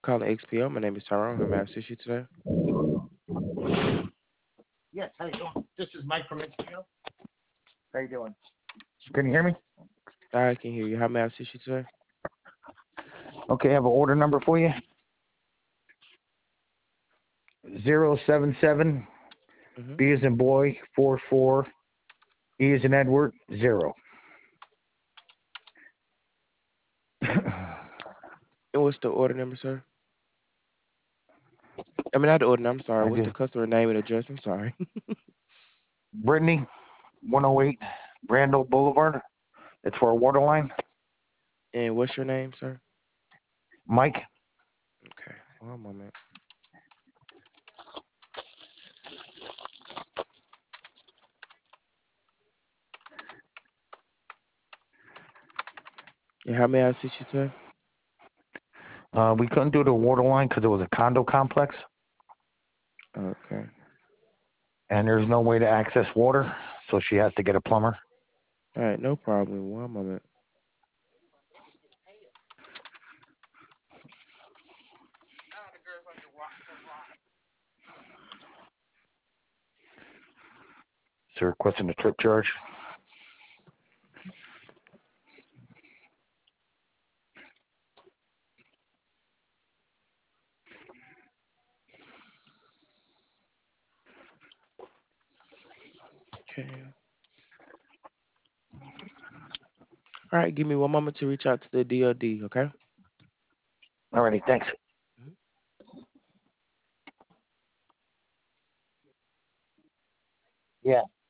Calling XPO. My name is Tyrone. How may I assist you today? Yes, how you doing? This is Mike from HBO. How you doing? Can you hear me? I can hear you. How may I assist you today? Okay, I have an order number for you. 077 Mm-hmm. B as in boy 44 E as in Edward 0. And what's the order number, sir? I mean, not the order. I'm sorry. I What's the just customer name and address? I'm sorry. Brittany 108 Randall Boulevard. It's for a water line. And what's your name, sir? Mike. Okay. One moment. And how may I assist you today? We couldn't do the water line because it was a condo complex, Okay. and there's no way to access water, so she has to get a plumber. All right. No problem. One moment. So requesting a trip charge. Okay. All right. Give me one moment to reach out to the DOD. Okay. Alrighty, thanks. Mhm. Yeah.